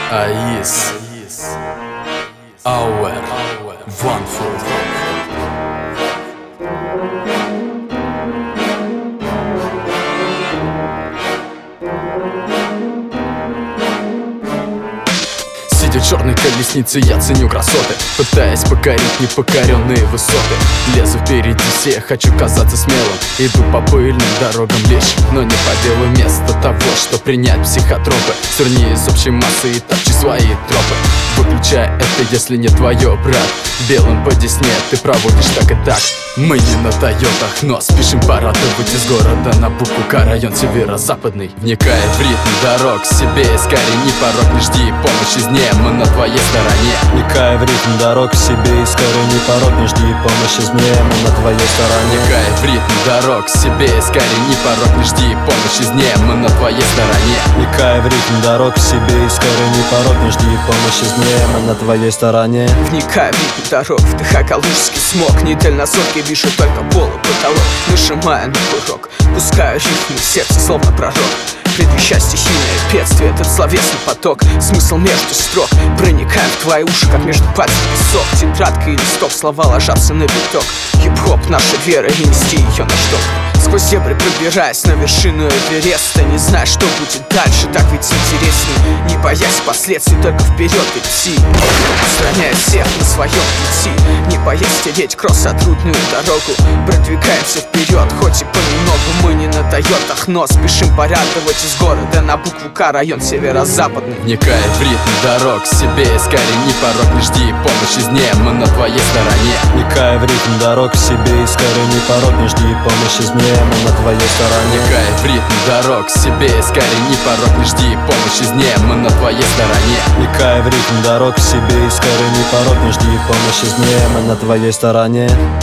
Ais, our one food. Сидя в черной колеснице, я ценю красоты, пытаясь покорить непокоренные высоты. Лезу впереди всех, хочу казаться смелым. Иду по пыльным дорогам лишь, но не по белым. Вместо того, что принять психотропы, сверни из общей массы и топчи свои тропы. Выключай это, если не твое, брат. Белым по десне ты проводишь так и так. Мы не на Тойотах, но спешим порадовать из города на букву К, район северо-западный. Вникая в ритм дорог, себе искорени порог, не жди помощи извне, мы на твоей стороне. Вникая в ритм дорог, себе искорени порог, не жди помощи извне, мы на твоей стороне. Вникая в ритм дорог, себе искорени порог, не жди помощи извне, мы на твоей стороне. Вникая в ритм дорог, себе искорени порог, не жди помощи извне, мы на твоей стороне. Вникая в ритм дорог, вдыхая калужский смог, не дальнозоркий, вижу только пол и потолок. Нажимая на курок, пускаю рифмы в сердце, словно пророк, предвещая стихийное бедствие, этот словесный поток. Смысл между строк проникает в твои уши, как между пальцев песок. Тетрадка и листок, слова ложатся на биток. Хип-хоп, наша вера, и нести ее на шток. Сквозь зебры пробираясь на вершину Эвереста, не знаю, что будет дальше, так ведь интересней. Не боясь последствий, только вперед идти, устраняя всех на своем пути. Не боясь стереть трудную дорогу, продвигаемся вперед, хоть и понемногу. Мы не на Тойотах, но спешим порадовать из города на букву К, район северо-западный. Вникая в ритм дорог, себе искорени порог, не жди помощи извне, мы на твоей стороне. Вникая в ритм дорог, себе искорени порог, не жди помощи извне, мы на твоей стороне. Вникая в ритм дорог, себе искорени порог, не жди помощи извне, мы на твоей стороне. Вникая в ритм дорог, себе искорени порог, не жди помощи извне, мы на твоей стороне.